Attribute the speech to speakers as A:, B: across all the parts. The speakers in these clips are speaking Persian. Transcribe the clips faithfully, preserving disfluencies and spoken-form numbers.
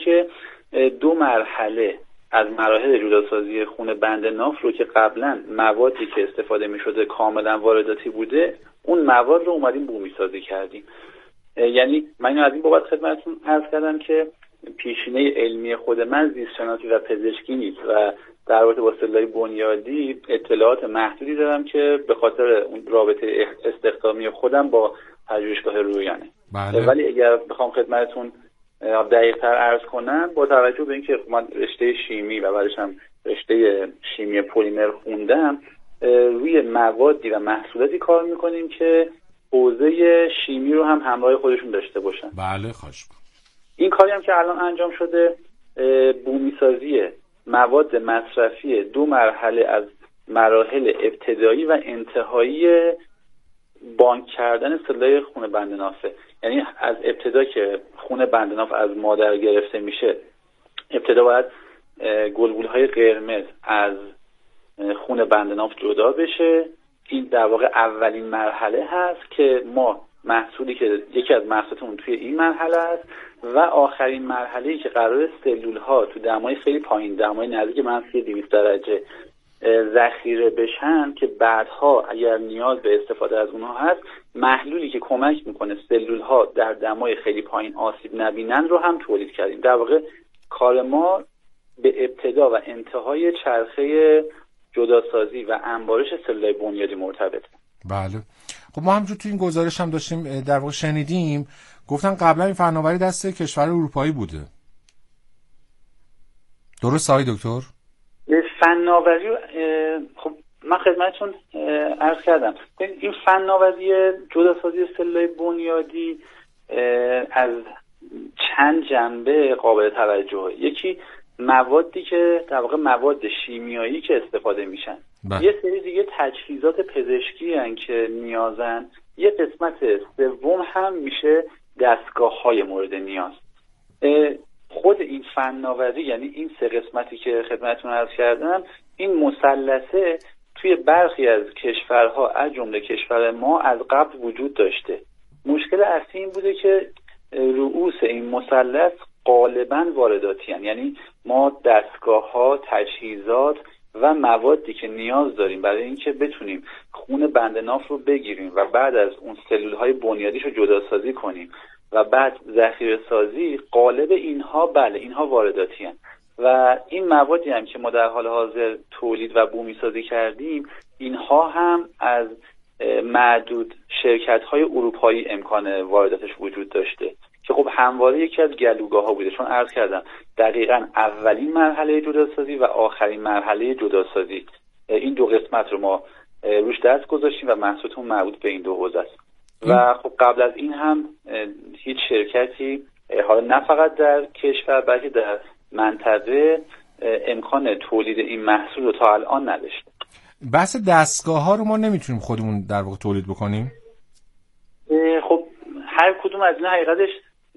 A: که دو مرحله از مراحل جداسازی خون بند ناف رو که قبلا موادی که استفاده می شده کاملا وارداتی بوده، اون مواد رو اومدیم بومی سازی کردیم. یعنی من از این بابت خدمتتون عرض کردم که پیشینه علمی خود من زیست شناسی و پزشکی نیست و در رابطه با سلولای بنیادی اطلاعات محدودی دارم که به خاطر اون رابطه استخدامی خودم با پژوهشگاه رویانه.
B: بله.
A: ولی اگر بخوام خدمتتون دقیق‌تر عرض کنم، با توجه به اینکه من رشته شیمی و بعدش هم رشته شیمی پلیمر خوندم، روی موادی و محصولاتی کار میکنیم که حوزه شیمی رو هم همراه خودشون داشته باشن.
B: بله خواهش می‌کنم.
A: این کاری هم که الان انجام شده بومی سازی مواد مصرفی دو مرحله از مراحل ابتدایی و انتهایی بانک کردن سلولای خون بند نافه. یعنی از ابتدا که خون بند ناف از مادر گرفته میشه، ابتدا باید گلبولهای قرمز از خون بند ناف جدا بشه. این در واقع اولین مرحله هست که ما محصولی که یکی از محصولاتمون توی این مرحله است و آخرین مرحله‌ای که قرار سلول ها تو دمای خیلی پایین، دمای نزدیک منفی دویست درجه ذخیره بشن که بعدها اگر نیاز به استفاده از اونها هست، محلولی که کمک میکنه سلول ها در دمای خیلی پایین آسیب نبینن رو هم تولید کردیم. در واقع کار ما به ابتدا و انتهای چرخه جداسازی و انبارش سلولای بنیادی مرتبطه.
B: بله. خب ما همونجور تو این گزارش هم داشتیم در واقع شنیدیم گفتن قبلا این فناوری دست کشور اروپایی بوده. درست آقای دکتر؟
A: فناوری خب من خدمتتون عرض کردم این فناوری جداسازی سلولای بنیادی از چند جنبه قابل توجهه. یکی موادی که در واقع مواد شیمیایی که استفاده میشن. بله. یه سری دیگه تجهیزات پزشکی هستن که نیازن. یه قسمت سوم هم میشه دستگاه‌های مورد نیاز. خود این فناوری، یعنی این سه قسمتی که خدمتتون عرض کردم، این مثلثه توی برخی از کشورها از جمله کشور ما از قبل وجود داشته. مشکل اصلی این بوده که رؤوس این مثلث غالباً وارداتی هستند. یعنی ما دستگاه‌ها، تجهیزات و موادی که نیاز داریم برای اینکه بتونیم خون بند ناف رو بگیریم و بعد از اون سلول‌های بنیادیش رو جداسازی کنیم و بعد ذخیره سازی، غالب اینها بله اینها وارداتی هستند و این موادی هم که ما در حال حاضر تولید و بومی سازی کردیم، اینها هم از معدود شرکت‌های اروپایی امکان وارداتش وجود داشته که خب همواره یکی از گلوگاه‌ها بوده، چون عرض کردم دقیقاً اولین مرحله جداسازی و آخرین مرحله جداسازی، این دو قسمت رو ما روش دست گذاشتیم و محصولمون مربوط به این دو حوزه است. و خب قبل از این هم هیچ شرکتی حالا نه فقط در کشور بلکه در منطقه امکان تولید این محصول رو تا الان نداشته.
B: بحث دستگاه ها رو ما نمیتونیم خودمون در واقع تولید بکنیم؟
A: خب هر کدوم از این حقیقتش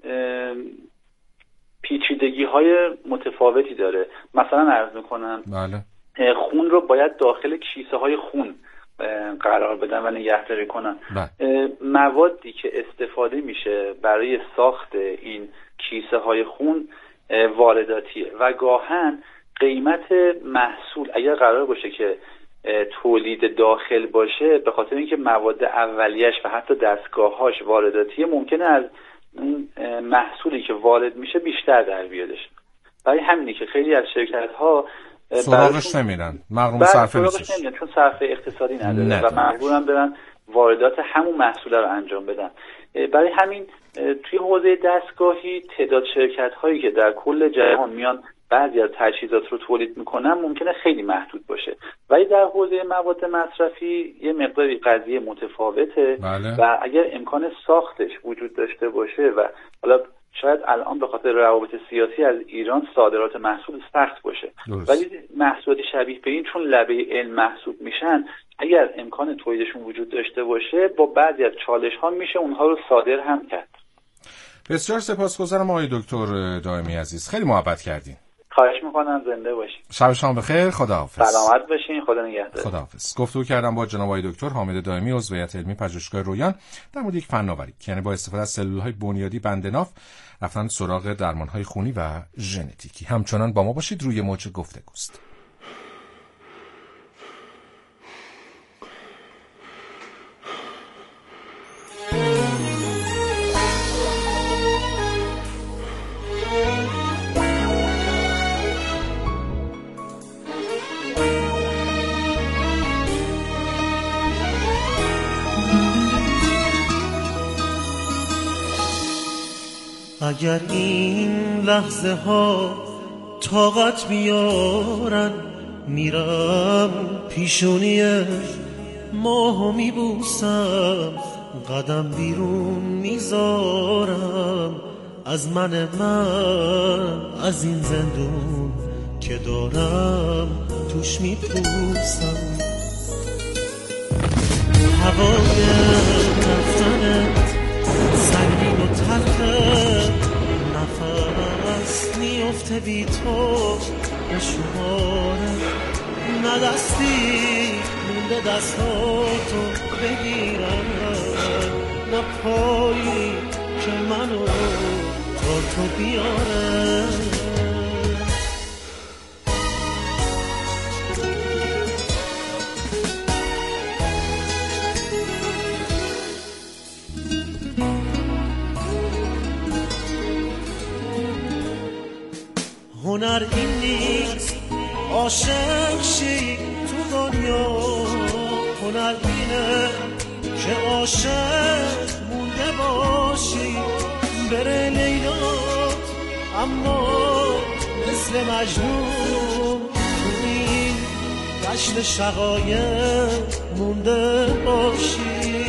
A: پیچیدگی های متفاوتی داره. مثلا عرض میکنم
B: بله.
A: خون رو باید داخل کیسه های خون قرار بدن و نگهداری کنن. بله. موادی که استفاده میشه برای ساخت این کیسه های خون وارداتیه و گاهن قیمت محصول اگر قرار باشه که تولید داخل باشه، به خاطر اینکه مواد اولیش و حتی دستگاه‌هاش وارداتیه، ممکنه از محصولی که وارد میشه بیشتر در بیادش. برای همینه که خیلی از شرکت‌ها
B: سراغش نمیرن، مغروم صرفه نیستش،
A: چون صرفه اقتصادی نداره و مجبورن برن واردات همون محصول رو انجام بدن. برای همین توی حوزه دستگاهی تعداد شرکت‌هایی که در کل جهان میان بعضی از تجهیزات رو تولید میکنن ممکنه خیلی محدود باشه، ولی در حوزه مواد مصرفی یه مقداری قضیه متفاوته.
B: بله.
A: و اگر امکان ساختش وجود داشته باشه و حالا شاید الان به خاطر روابط سیاسی از ایران صادرات محصول سخت باشه،
B: درست.
A: ولی محصولاتی شبیه به این چون لبه علم محسوب میشن، اگر امکان تولیدشون وجود داشته باشه با بعضی از چالش ها میشه اونها رو صادر هم کرد.
B: بسیار سپاسگزارم آقای دکتر دائمی عزیز، خیلی محبت کردین.
A: خواهش میکنم، زنده باشین.
B: شب شما بخیر. خداحافظ.
A: سلامت باشین. خدا نگهدار.
B: خداحافظ. گفتگو کردم با جناب آقای دکتر حامد دائمی، عضو هیئت علمی پژوهشگاه رویان، در مورد یک فناوری که یعنی با استفاده از سلول‌های بنیادی بندناف رفتن سراغ درمان‌های خونی و ژنتیکی. همچنان با ما باشید، روی موج گفتگوست.
C: اگر این لحظه ها طاقت بیارن، میرم پیشونی ماهو میبوسم، قدم بیرون میذارم از من من از این زندون که دارم توش میپوسم. هوای رفتنت سنگین و تلخه، نفس میفته بی تو به شماره، نه دستی مونده دستاتو بگیرم، نه پایی که منو تا تو بیاره. هنر این نیست عاشق شی تو دنیا، هنر اینه که عاشق مونده باشی، بره لیلات اما مثل مجنون تو این دشت شقایق مونده باشی.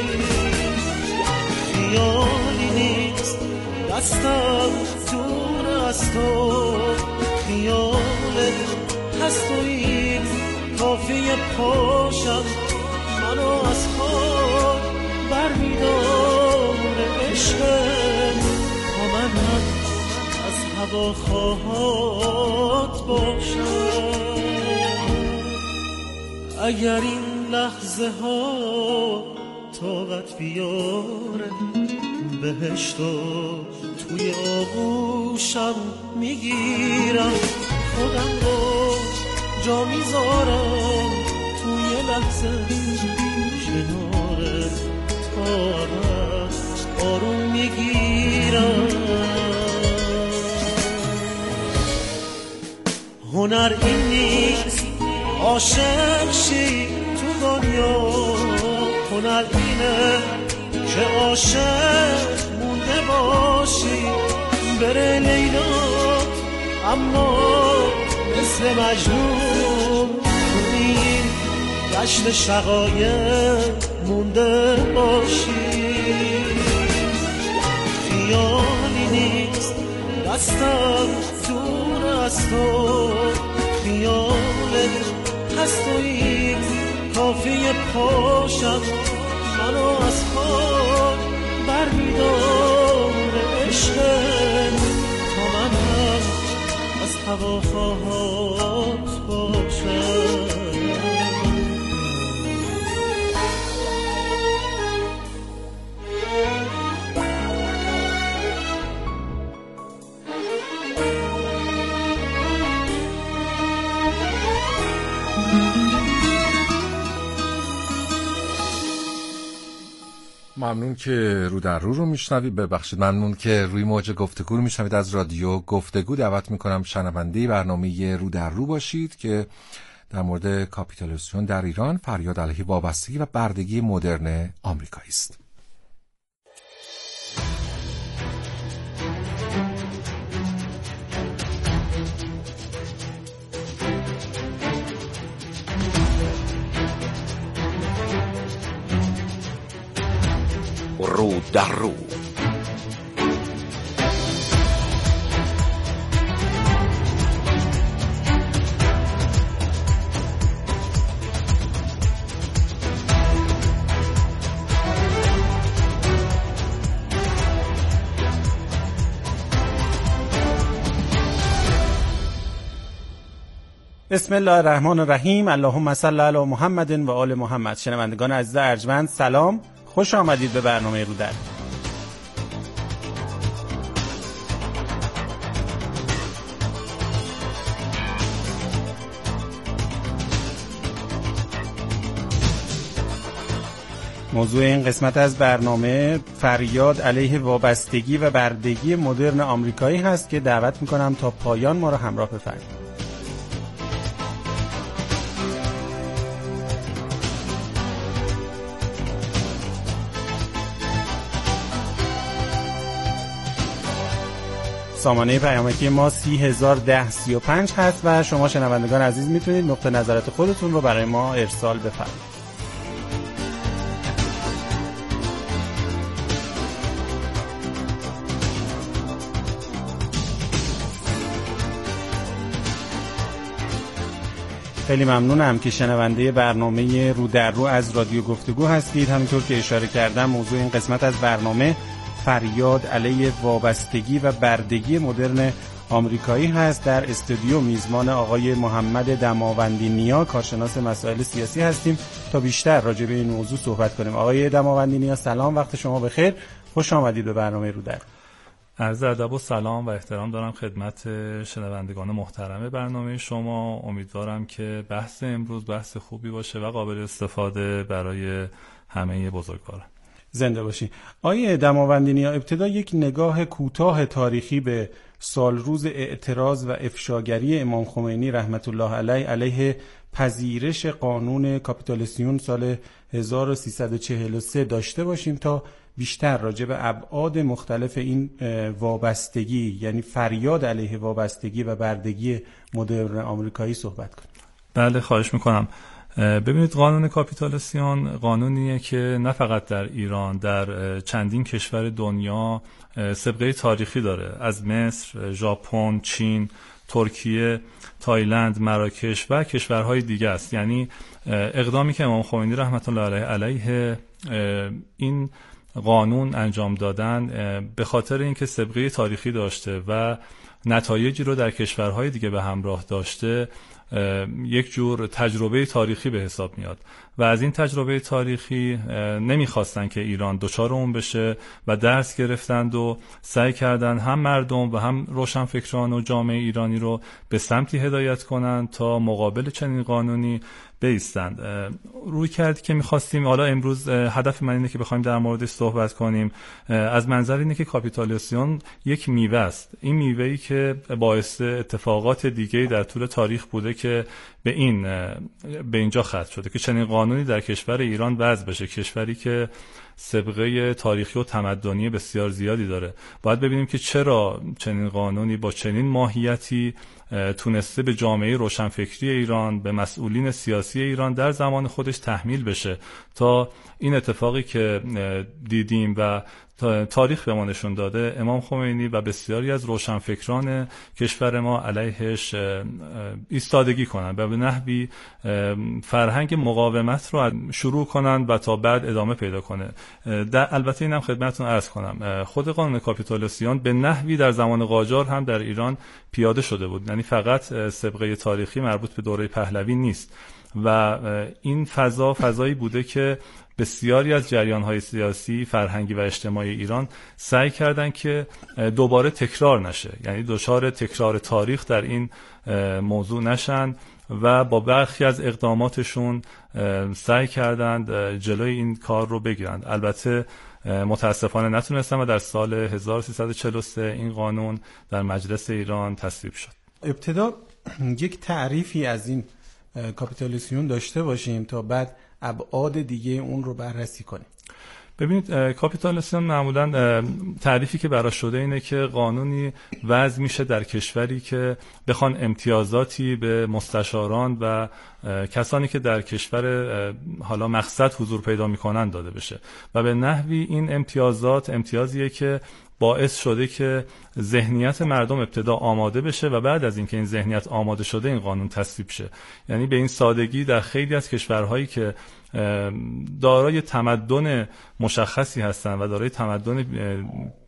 C: خیالی نیست دستم دور از تو، خیالت هست و این کافیه پاشم منو از خود برمیداره عشقم، تا من هم از هوا خواهد باشم. اگر این لحظه ها طاقت بیاره، بهشتو توی آغوشم میگیرم، خودم رو جا میذارم توی لحظه کنارت، تا آروم میگیرم. هنر این نیست عاشق شی تو دنیا، هنر اینه که عاشق مونده باشی، بره لیلات اما مثل مجنون تو این دشت شقایق مونده باشی. خیالی نیست دستم دور از تو، خیالت هست و این کافیه پاشم منو از خود برمیداره عشقم، تا من هم از هوا خواهد باشم.
B: ممنون که رو در رو رو میشنوید، ببخشید ممنون که روی موج گفتگو رو میشنوید از رادیو گفتگو. دعوت میکنم شنونده برنامه رو در رو باشید که در مورد کاپیتولیسیون در ایران، فریاد علیه وابستگی و بردگی مدرن آمریکایی است.
D: رو در رو
E: بسم الله الرحمن الرحیم. اللهم صل علی محمد و آل محمد. شنوندگان عزیز ارجمند سلام، خوش آمدید به برنامه رو در. موضوع این قسمت از برنامه فریاد علیه وابستگی و بردگی مدرن آمریکایی هست که دعوت میکنم تا پایان ما را همراه بفرمایید. سامانه پیامکی ما سی هزار و ده سی و پنج هست و شما شنوندگان عزیز میتونید نقطه نظرات خودتون رو برای ما ارسال بفرمایید. خیلی ممنونم که شنونده برنامه رو در رو از رادیو گفتگو هستید. همینطور که اشاره کردم موضوع این قسمت از برنامه فریاد علیه وابستگی و بردگی مدرن آمریکایی هست. در استودیو میزبان آقای محمد دماوندی نیا، کارشناس مسائل سیاسی هستیم تا بیشتر راجع به این موضوع صحبت کنیم. آقای دماوندی نیا سلام، وقت شما بخیر، خوش آمدید به برنامه رو در.
F: عرض ادب و سلام و احترام دارم خدمت شنوندگان محترم برنامه شما. امیدوارم که بحث امروز بحث خوبی باشه و قابل استفاده برای همه بزرگواران.
E: زنده باشی. آقای دماوندی نیا، ابتدا یک نگاه کوتاه تاریخی به سال روز اعتراض و افشاگری امام خمینی رحمت الله علیه علیه پذیرش قانون کاپیتولاسیون سال هزار و سیصد و چهل و سه داشته باشیم تا بیشتر راجع به ابعاد مختلف این وابستگی، یعنی فریاد علیه وابستگی و بردگی مدرن آمریکایی صحبت کنیم.
F: بله، خواهش میکنم. ببینید، قانون کاپیتولاسیون قانونیه که نه فقط در ایران، در چندین کشور دنیا سابقه تاریخی داره. از مصر، ژاپن، چین، ترکیه، تایلند، مراکش و کشورهای دیگه است. یعنی اقدامی که امام خمینی رحمت الله علیه علیه این قانون انجام دادن به خاطر اینکه سابقه تاریخی داشته و نتایجی رو در کشورهای دیگه به همراه داشته، یک جور تجربه تاریخی به حساب میاد و از این تجربه تاریخی نمیخواستن که ایران دچار اون بشه و درس گرفتند و سعی کردن هم مردم و هم روشنفکران و جامعه ایرانی رو به سمتی هدایت کنن تا مقابل چنین قانونی بیستند. روی کرد که میخواستیم، حالا امروز هدف من اینه که بخوایم در موردش صحبت کنیم از منظر اینه که کاپیتولاسیون یک میوه است. این میوه‌ای که باعث اتفاقات دیگه‌ای در طول تاریخ بوده که به این به اینجا ختم شده که چنین قانونی در کشور ایران وضع بشه، کشوری که سابقه تاریخی و تمدنی بسیار زیادی داره. باید ببینیم که چرا چنین قانونی با چنین ماهیتی تونسته به جامعه روشنفکری ایران، به مسئولین سیاسی ایران در زمان خودش تحمیل بشه تا این اتفاقی که دیدیم و تاریخ به ما نشون داده، امام خمینی و بسیاری از روشنفکران کشور ما علیهش ایستادگی کنند و به نحوی فرهنگ مقاومت رو شروع کنند و تا بعد ادامه پیدا کنه. در البته اینم خدمتتون عرض کنم، خود قانون کاپیتولاسیون به نحوی در زمان قاجار هم در ایران پیاده شده بود، یعنی فقط سابقه تاریخی مربوط به دوره پهلوی نیست و این فضا فضایی بوده که بسیاری از جریان‌های سیاسی، فرهنگی و اجتماعی ایران سعی کردند که دوباره تکرار نشه، یعنی دچار تکرار تاریخ در این موضوع نشن و با برخی از اقداماتشون سعی کردند جلوی این کار رو بگیرند. البته متاسفانه نتونستن و در سال هزار و سیصد و چهل و سه این قانون در مجلس ایران تصویب شد.
E: ابتدا یک تعریفی از این کاپیتولاسیون داشته باشیم تا بعد ابعاد دیگه اون رو بررسی کنیم.
F: ببینید، کاپیتولاسیون معمولا تعریفی که براش شده اینه که قانونی وضع میشه در کشوری که بخوان امتیازاتی به مستشاران و کسانی که در کشور حالا مقصد حضور پیدا میکنن داده بشه و به نحوی این امتیازات امتیازیه که باعث شده که ذهنیت مردم ابتدا آماده بشه و بعد از اینکه این ذهنیت آماده شده این قانون تصویب شه. یعنی به این سادگی در خیلی از کشورهایی که دارای تمدن مشخصی هستن و دارای تمدن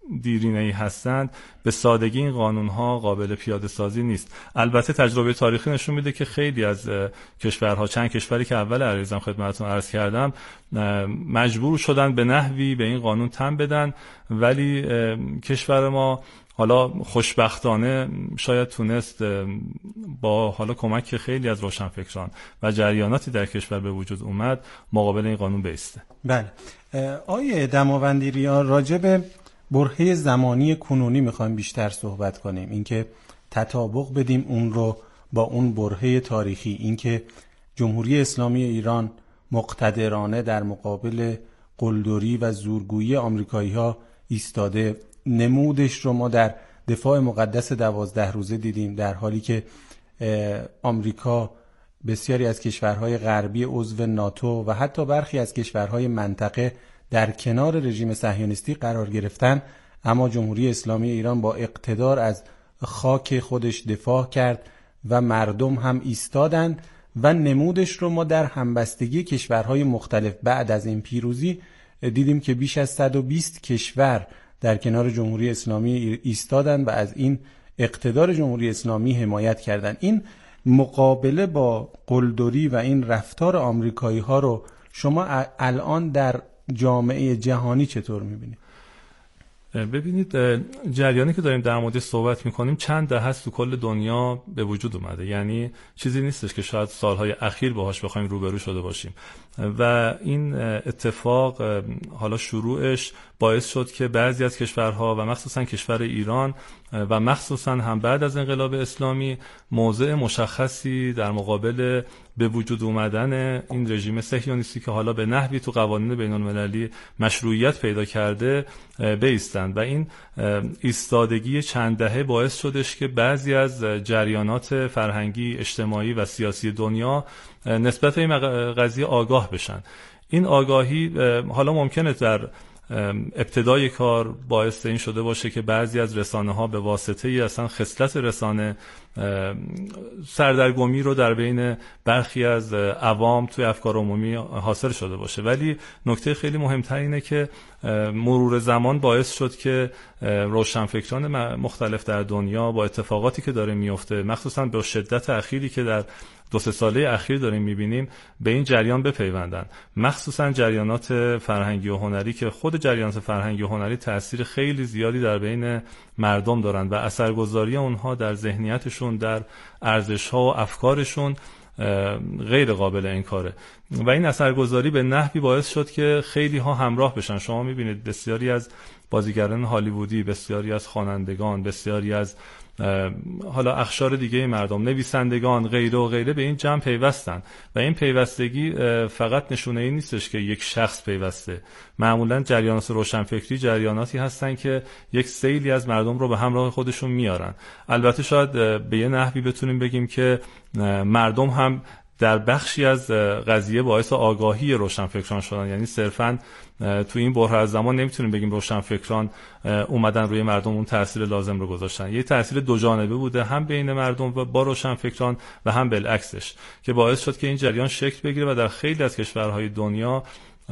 F: دیرینه‌ای هستند به سادگی این قانون‌ها قابل پیاده سازی نیست. البته تجربه تاریخی نشون میده که خیلی از کشورها، چند کشوری که اول عریضم خدمتتون عرض کردم، مجبور شدن به نحوی به این قانون تن بدن، ولی کشور ما حالا خوشبختانه شاید تونست با حالا کمک خیلی از روشنفکران و جریاناتی در کشور به وجود اومد مقابل این قانون بایسته.
E: بله. آیه دماوندی‌ریا راجع به برهه زمانی کنونی میخوایم بیشتر صحبت کنیم، اینکه تطابق بدیم اون رو با اون برهه تاریخی، اینکه جمهوری اسلامی ایران مقتدرانه در مقابل قلدری و زورگویی آمریکایی‌ها ایستاده. نمودش رو ما در دفاع مقدس دوازده روزه دیدیم، در حالی که آمریکا بسیاری از کشورهای غربی عضو ناتو و حتی برخی از کشورهای منطقه در کنار رژیم صهیونیستی قرار گرفتن، اما جمهوری اسلامی ایران با اقتدار از خاک خودش دفاع کرد و مردم هم ایستادن و نمودش رو ما در همبستگی کشورهای مختلف بعد از این پیروزی دیدیم که بیش از صد و بیست کشور در کنار جمهوری اسلامی ایستادن و از این اقتدار جمهوری اسلامی حمایت کردن. این مقابله با قلدری و این رفتار آمریکایی ها رو شما الان در جامعه جهانی چطور میبینید؟
F: ببینید، جریانی که داریم در موردش صحبت میکنیم چند دهه است تو کل دنیا به وجود اومده، یعنی چیزی نیستش که شاید سالهای اخیر باهاش بخوایم روبرو شده باشیم و این اتفاق حالا شروعش باعث شد که بعضی از کشورها و مخصوصا کشور ایران و مخصوصا هم بعد از انقلاب اسلامی موضع مشخصی در مقابل به وجود اومدن این رژیم صهیونیستی که حالا به نحوی تو قوانین بین المللی مشروعیت پیدا کرده بایستند و این ایستادگی چند دهه باعث شدش که بعضی از جریانات فرهنگی، اجتماعی و سیاسی دنیا نسبت به این قضیه آگاه بشن. این آگاهی حالا ممکنه در ابتدای کار باعث این شده باشه که بعضی از رسانه ها به واسطه ای اصلا خصلت رسانه سردرگمی رو در بین برخی از عوام توی افکار عمومی حاصل شده باشه، ولی نکته خیلی مهمتر اینه که مرور زمان باعث شد که روشنفکران مختلف در دنیا با اتفاقاتی که داره میفته، مخصوصا به شدت اخیری که در دو سه ساله اخیر داریم میبینیم، به این جریان بپیوندن، مخصوصا جریانات فرهنگی و هنری که خود جریانات فرهنگی و هنری تأثیر خیلی زیادی در بین مردم دارن و اثرگذاری اونها در ذهنیتشون، در ارزش‌ها و افکارشون غیر قابل انکاره و این اثرگذاری به نحوی باعث شد که خیلی ها همراه بشن. شما میبینید بسیاری از بازیگران هالیوودی، بسیاری از خوانندگان، بسیاری از حالا اقشار دیگه مردم، نویسندگان، غیره و غیره به این جمع پیوستن و این پیوستگی فقط نشونه ای نیستش که یک شخص پیوسته. معمولا جریانات روشنفکری جریاناتی هستن که یک سیلی از مردم رو به همراه خودشون میارن. البته شاید به یه نحوی بتونیم بگیم که مردم هم در بخشی از قضیه باعث آگاهی روشنفکران شدن، یعنی صرفاً تو این بحران از زمان نمیتونیم بگیم روشنفکران اومدن روی مردم اون تأثیر لازم رو گذاشتن. یه تأثیر دو جانبه بوده، هم بین مردم و با روشنفکران و هم بالعکسش، که باعث شد که این جریان شکل بگیره و در خیلی از کشورهای دنیا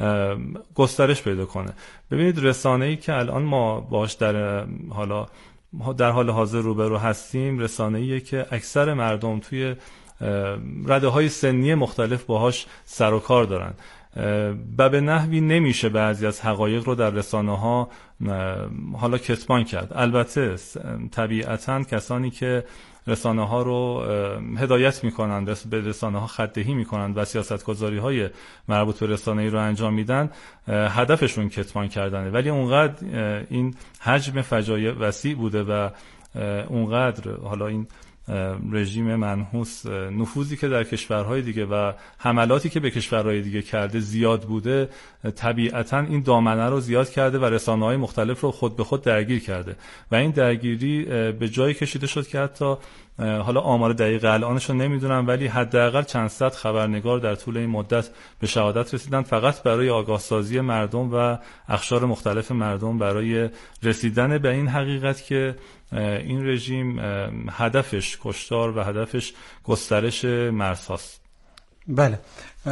F: گسترش پیدا کنه. ببینید رسانه‌ای که الان ما باش در حالا در حال حاضر روبرو هستیم، رسانه‌ایه که اکثر مردم توی رده‌های سنی مختلف باهاش سر و کار دارن و به نحوی نمیشه بعضی از حقایق رو در رسانه‌ها حالا کتمان کرد. البته طبیعتاً کسانی که رسانه‌ها رو هدایت می‌کنند، به رسانه‌ها خط‌دهی می‌کنند و سیاست‌گذاری‌های مربوط به رسانه‌ای رو انجام میدن، هدفشون کتمان کردنه، ولی اونقدر این حجم فجایع وسیع بوده و اونقدر حالا این رژیم منحوس نفوذی که در کشورهای دیگه و حملاتی که به کشورهای دیگه کرده زیاد بوده، طبیعتاً این دامنه رو زیاد کرده و رسانه‌های مختلف رو خود به خود درگیر کرده و این درگیری به جایی کشیده شد که حتی حالا آمار دقیق الانش رو نمیدونم، ولی حداقل چند صد خبرنگار در طول این مدت به شهادت رسیدن فقط برای آگاه سازی مردم و اقشار مختلف مردم برای رسیدن به این حقیقت که این رژیم هدفش کشتار و هدفش گسترش مرزهاست.
E: بله.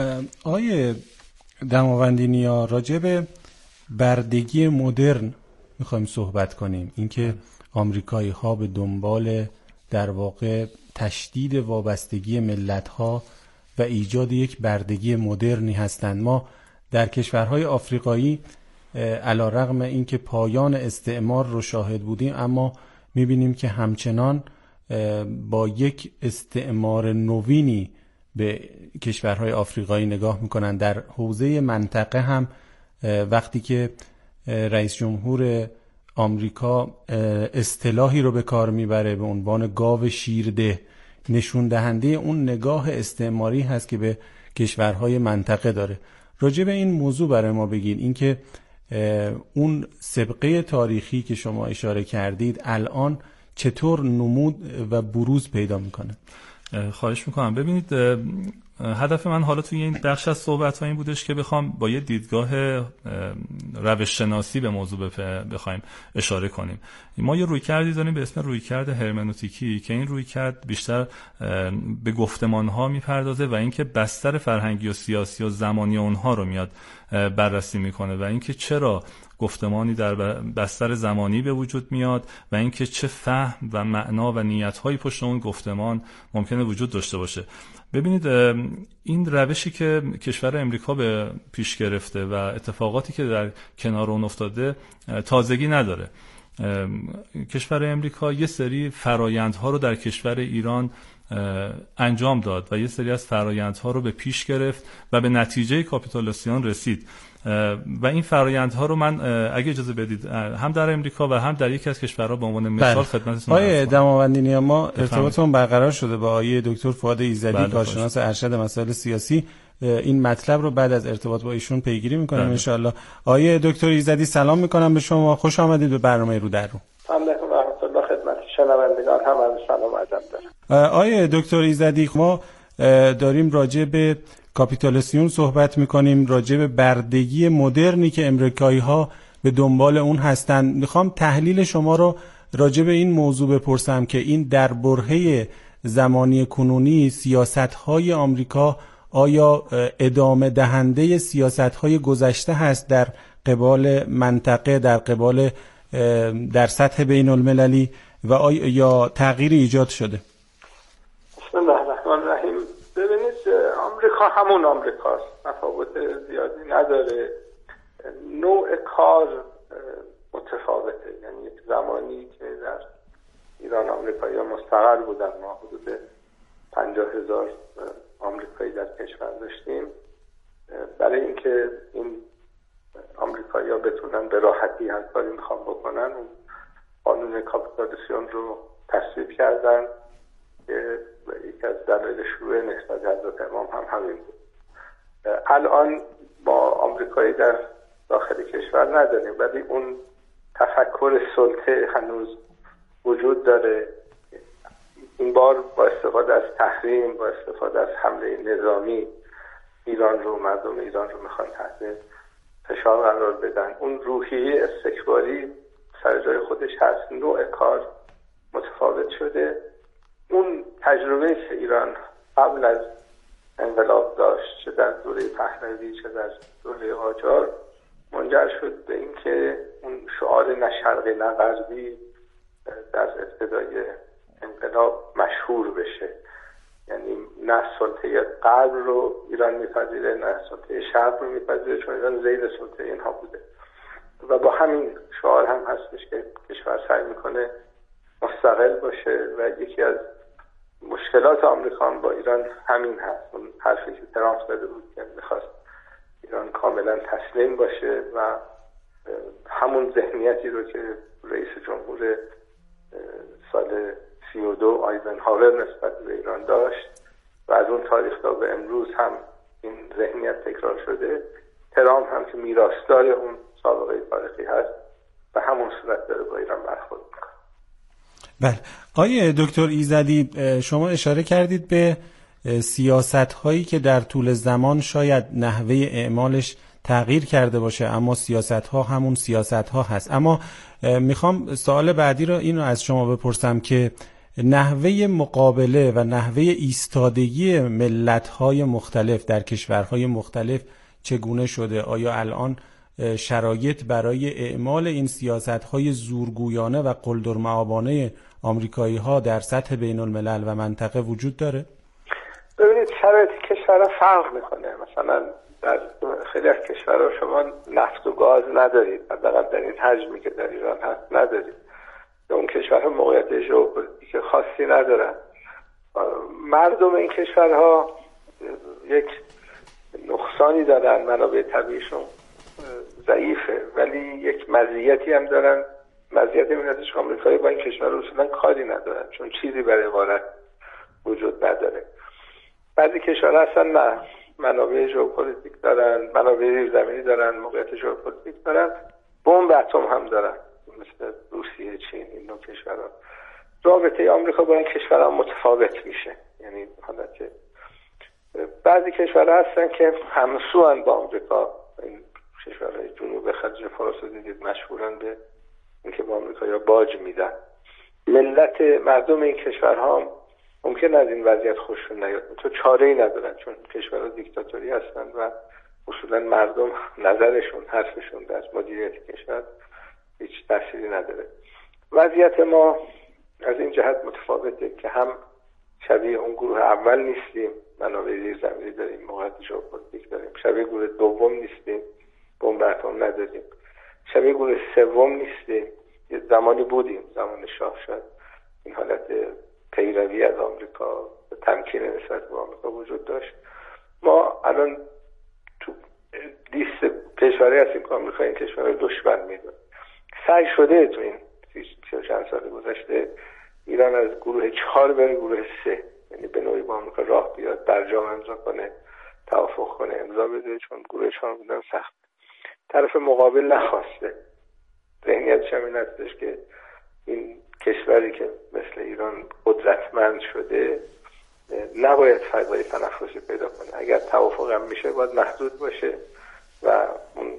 E: آیه دماوندی نیا راجع به بردگی مدرن میخوایم صحبت کنیم، اینکه آمریکایی ها به دنبال در واقع تشدید وابستگی ملت ها و ایجاد یک بردگی مدرنی هستند. ما در کشورهای آفریقایی علیرغم اینکه پایان استعمار رو شاهد بودیم، اما میبینیم که همچنان با یک استعمار نوینی به کشورهای آفریقایی نگاه میکنن. در حوزه منطقه هم وقتی که رئیس جمهور آمریکا اصطلاحی رو به کار میبره به عنوان گاو شیرده، نشون دهنده اون نگاه استعماری هست که به کشورهای منطقه داره. راجع به این موضوع برای ما بگید، اینکه اون سابقه تاریخی که شما اشاره کردید الان چطور نمود و بروز پیدا میکنه؟
F: خواهش میکنم. ببینید، هدف من حالا توی این بخش از صحبت ها این بودش که بخوام با یه دیدگاه روش شناسی به موضوع بخوایم اشاره کنیم. ما یه رویکردی داریم به اسم رویکرد هرمنوتیکی که این رویکرد بیشتر به گفتمان ها میپردازه و اینکه بستر فرهنگی و سیاسی و زمانی اونها رو میاد بررسی میکنه و اینکه چرا گفتمانی در بستر زمانی به وجود میاد و اینکه چه فهم و معنا و نیت‌هایی پشت اون گفتمان ممکنه وجود داشته باشه. ببینید، این روشی که کشور امریکا به پیش گرفته و اتفاقاتی که در کنار اون افتاده تازگی نداره. کشور امریکا یه سری فرایندها رو در کشور ایران انجام داد و یه سری از فرایندها رو به پیش گرفت و به نتیجه کاپیتولاسیون رسید و این فرایندها رو من اگه اجازه بدید هم در امریکا و هم در یکی از کشورها به عنوان مثال خدمتتون عرض کنم. آقای
E: دماوندی، ما ارتباطمون برقرار شده با آقای دکتر فؤاد ایزدی، کارشناس ارشد مسائل سیاسی. این مطلب رو بعد از ارتباط با ایشون پیگیری می‌کنیم ان شاء الله. آقای دکتر ایزدی سلام می‌کنم به شما، خوش آمدید به برنامه رو در رو.
G: سلام علیکم و رحمت الله خدمت شنوندگان، هم عرض سلام ادب دارم.
E: آقای دکتر ایزدی، ما داریم راجع به کاپیتولاسیون صحبت میکنیم، راجع به بردگی مدرنی که امریکایی ها به دنبال اون هستن. میخوام تحلیل شما رو راجع به این موضوع بپرسم که این در برهه زمانی کنونی سیاست های آمریکا آیا ادامه دهنده سیاست های گذشته هست در قبال منطقه، در قبال در سطح بین المللی و آیا یا تغییر ایجاد شده؟
G: بسم الله الرحمن الرحیم. ببینید، آمریکا همون آمریکاست، تفاوت زیادی نداره. نوع کار متفاوته. یعنی یک زمانی که در ایران آمریکایی‌ها مستقر بودن، ما حدود پنجاه هزار آمریکایی در کشور داشتیم. برای اینکه این آمریکایی‌ها بتونن به راحتی هر کاری میخوان بکنن، اون قانون کاپیتولاسیون رو تصویب کردن که یکی از دلایل شروع نهضت حضرت امام هم همین بود. الان با آمریکایی در داخل کشور نداریم، ولی اون تفکر سلطه هنوز وجود داره. این بار با استفاده از تحریم، با استفاده از حمله نظامی ایران رو، مردم ایران رو میخوان تحت فشار قرار بدن. اون روحیه استکباری سر جای خودش هست، نوع کار متفاوت شده. اون تجربه که ایران قبل از انقلاب داشت، چه در دوره پهلوی چه در دوره قاجار، منجر شد به اینکه اون شعار نه شرقی نه غربی در ابتدای انقلاب مشهور بشه. یعنی نه سلطه غرب رو ایران میپذیره نه سلطه شرق رو میپذیره، چون ایران زیر سلطه اینها بوده و با همین شعار هم هستش که کشور سعی میکنه مستقل باشه و یکی از مشکلات آمریکا با ایران همین هست. اون حرفی که ترامپ زده بود که میخواست ایران کاملا تسلیم باشه و همون ذهنیتی رو که رئیس جمهور سال سی و دو آیزنهاور نسبت به ایران داشت و از اون تاریخ تا به امروز هم این ذهنیت تکرار شده. ترامپ هم که میراثدار اون سابقه تاریخی هست به همون صورت داره با ایران برخورد میکنه.
E: بله. آقای دکتر ایزدی، شما اشاره کردید به سیاست هایی که در طول زمان شاید نحوه اعمالش تغییر کرده باشه، اما سیاست ها همون سیاست ها هست. اما میخوام سوال بعدی رو اینو از شما بپرسم که نحوه مقابله و نحوه ایستادگی ملت های مختلف در کشورهای مختلف چگونه شده؟ آیا الان شرایط برای اعمال این سیاست‌های زورگویانه و قلدرمآبانه آمریکایی‌ها در سطح بین الملل و منطقه وجود داره؟
G: ببینید شرایط کشورها فرق میکنه. مثلا در خیلی از کشورها شما نفت و گاز ندارید، حداقل در این حجمی که در ایران هست ندارید. اون کشورها موقعیت ژئوپلیتیک خاصی ندارن. مردم این کشورها یک نقصانی دارن، منابع طبیعیشون ضعیفه، ولی یک مزیتی هم دارن. مزیت این هستش که آمریکایی با این کشور اصولا کاری ندارن، چون چیزی برای غارت وجود نداره. بعضی کشورها اصلا نه، منابع ژئوپلیتیک دارن، منابع زیرزمینی دارن، موقعیت ژئوپلیتیک دارن، بمب اتم هم دارن، مثل روسیه، چین، این نوع کشورها. رابطه آمریکا با این کشورها متفاوت میشه. یعنی حالت بعضی کشورها هستن که همسوان با آمریکا، این کشورهای جنوب خلیج فارس رو دیدید مشهورن به اینکه با آمریکا یا باج میدن. ملت مردم این کشورها ممکن از این وضعیت خوششون نیاد، تو چاره‌ای ندارن، چون کشورها دیکتاتوری هستن و اصولا مردم نظرشون، حرفشون در مدیریت کشور هیچ تأثیری نداره. وضعیت ما از این جهت متفاوته که هم شبیه اون گروه اول نیستیم، منابع زیرزمینی داریم، موقعیت ژئوپلیتیک داریم. شبیه گروه دوم نیستیم، بمب اتم نداریم. شبیه گروه سوم نیستیم، یه زمانی بودیم، زمان شاه شد این حالت پیروی از آمریکا و تمکین نسبت به آمریکا وجود داشت. ما الان تو لیست کشورهایی هستیم که آمریکا این کشورهای دشمن میدونه. سعی شده تو این چند سال گذشته ایران از گروه چهار بره گروه سه، یعنی به نوعی با آمریکا راه بیاد، برجام امضا کنه، توافق کنه، امضا بده، چون گروه چهار بودن سخت. طرف مقابل نخواسته. ذهنیتش هم این هستش که این کشوری که مثل ایران قدرتمند شده نباید فضای تنفسی پیدا کنه. اگر توافق هم میشه باید محدود باشه و اون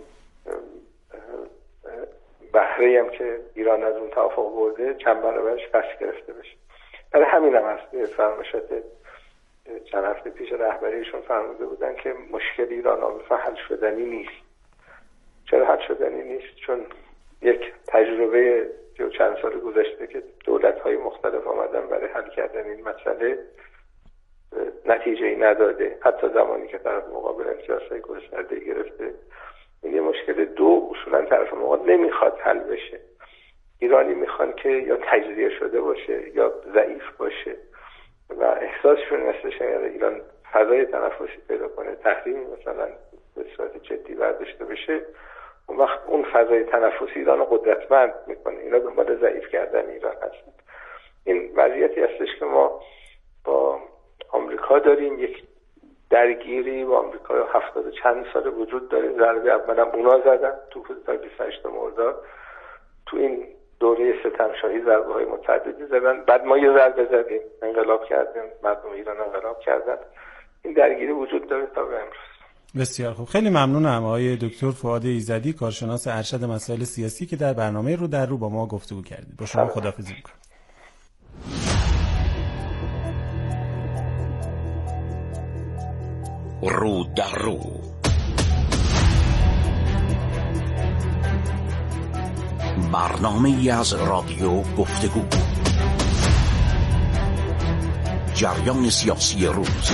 G: بهره هم که ایران از اون توافق برده چند برابرش پس گرفته بشه. برای همین هم هست فرمایشات چند هفته پیش رهبریشون فرموده بودن که مشکل ایران آمریکا حل شدنی نیست. چرا حل شدنی نیست؟ چون یک تجربه جو چند سال گذشته که دولت‌های مختلف آمدن برای حل کردن این مسئله نتیجه‌ای نداده، حتی زمانی که طرف مقابل امتیازهای گسترده گرفته. این یه مشکل. دو، اصولا طرف مقابل نمیخواد حل بشه. ایرانی میخوان که یا تجزیه شده باشه یا ضعیف باشه و احساسشون هستش اگر ایران فضای تنفسی پیدا کنه، تحریمی مثلا به صورت جدی برداشته بشه، اون وقت اون فضای تنفسی ایران رو قدرتمند میکنه. اینا دنبال ضعیف کردن ایران هستن. این وضعیتی هستش که ما با آمریکا داریم. یک درگیری با آمریکا هفتاد و چند سال وجود داره. ضربه اولم اونا زدن تو تا بیست و هشت مرداد. تو این دوره ستمشاهی ضربه های متعددی زدن. بعد ما یه ضربه زدیم، انقلاب کردیم، مردم ایران انقلاب کردن. این درگیری وجود داره تا به امروز.
E: بسیار خوب. خیلی ممنونم آقای دکتر فؤاد ایزدی، کارشناس ارشد مسائل سیاسی، که در برنامه رو در رو با ما گفتگو کردید. با شما خداحافظی می‌کنم.
D: رو در رو برنامه‌ای از رادیو گفتگو، جریان سیاسی روز،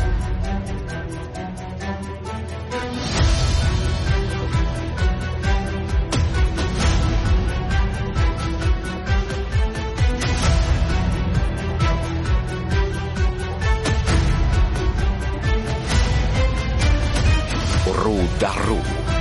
D: رو در رو.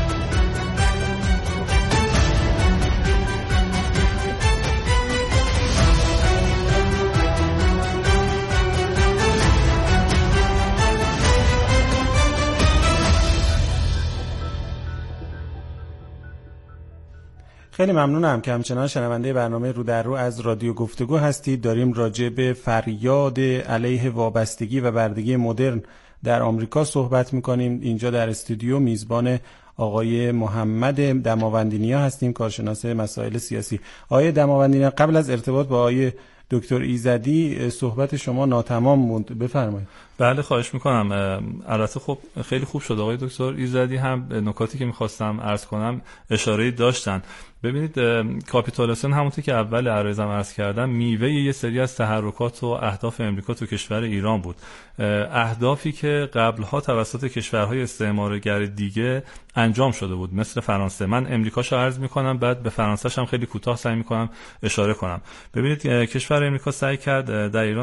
E: خیلی ممنونم که همچنان شنونده برنامه رو در رو از رادیو گفتگو هستید. داریم راجع به فریاد علیه وابستگی و بردگی مدرن در آمریکا صحبت میکنیم. اینجا در استودیو میزبان آقای محمد دماوندی نیا هستیم، کارشناس مسائل سیاسی. آقای دماوندی نیا، قبل از ارتباط با آقای دکتر ایزدی صحبت شما ناتمام موند. بفرمایید.
F: بله خواهش میکنم. البته خب خیلی خوب شد آقای دکتر ایزدی هم نکاتی که میخواستم عرض کنم اشاره‌ای داشتن. ببینید کاپیتولاسیون همونطور که اول عرضم عرض کردم میوه یه سری از تحرکات و اهداف امریکا تو کشور ایران بود، اهدافی که قبلها توسط کشورهای استعمارگر دیگه انجام شده بود مثل فرانسه. من امریکاشو عرض میکنم بعد به فرانسه‌ش هم خیلی کوتاه سعی میکنم اشاره کنم. ببینید کشور امریکا سعی کرد در ایران